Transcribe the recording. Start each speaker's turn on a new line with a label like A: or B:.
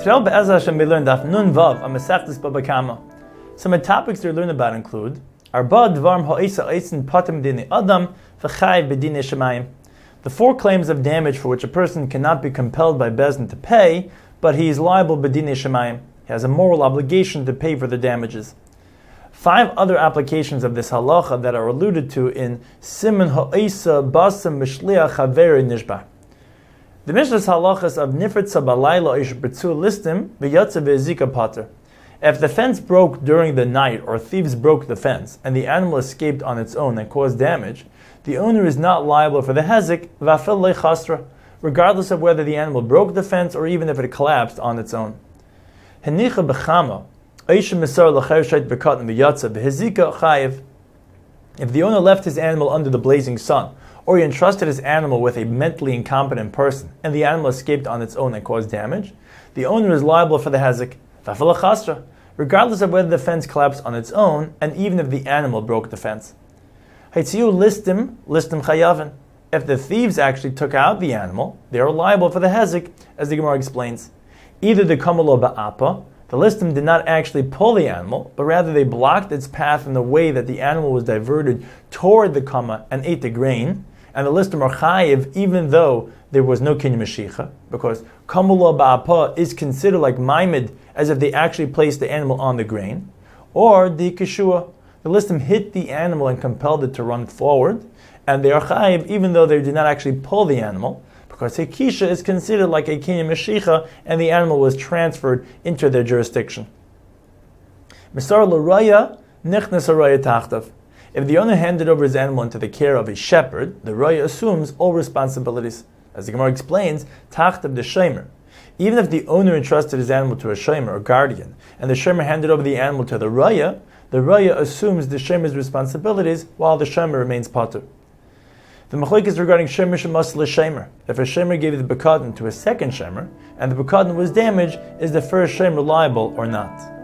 A: Today, Be'ez Hashem, we learned Daf Nun Vav on Masechtas Baba Kama. Some of the topics we learn about include Arba Dvarm Ha'isa Eisin Patim Dini Adam V'Chai B'Dinei Shemayim. The four claims of damage for which a person cannot be compelled by Bezdin to pay, but he is liable B'Dinei Shemayim. He has a moral obligation to pay for the damages. 5 other applications of this halacha that are alluded to in Siman Ha'isa Basam Mishliach Haveri Nishba. The Mishnah's halachas of Nifritza Balayla Ish B'Tzu listim v'yatza v'ezika pater. If the fence broke during the night or thieves broke the fence and the animal escaped on its own and caused damage, the owner is not liable for the hezek v'afil le'chasra, regardless of whether the animal broke the fence or even if it collapsed on its own. Henicha b'chama Ish Misar l'cher shait b'katan v'yatza v'hezika chayiv. If the owner left his animal under the blazing sun, or he entrusted his animal with a mentally incompetent person, and the animal escaped on its own and caused damage, the owner is liable for the hezek, v'afil chasra, regardless of whether the fence collapsed on its own, and even if the animal broke the fence. Haitziu listim chayavin. If the thieves actually took out the animal, they are liable for the hezek, as the Gemara explains. Either the kamalo ba'apa, the listim did not actually pull the animal, but rather they blocked its path in the way that the animal was diverted toward the kama and ate the grain, and the listim are chayiv even though there was no kinyan mashicha, because kamula ba'apa is considered like maimed, as if they actually placed the animal on the grain. Or the kishua, the listim hit the animal and compelled it to run forward, and they are chayiv even though they did not actually pull the animal, because hekisha is considered like a kinyan mashicha, and the animal was transferred into their jurisdiction. Misar l'raya nichnas haraya tachtav. If the owner handed over his animal into the care of a shepherd, the raya assumes all responsibilities. As the Gemara explains, tachtav the shemer. Even if the owner entrusted his animal to a shemer or guardian, and the shemer handed over the animal to the raya assumes the shemer's responsibilities while the shemer remains patur. The machlokes is regarding shemer shemas l'shemer. If a shemer gave the bekadon to a second shemer, and the bekadon was damaged, is the first shemer liable or not?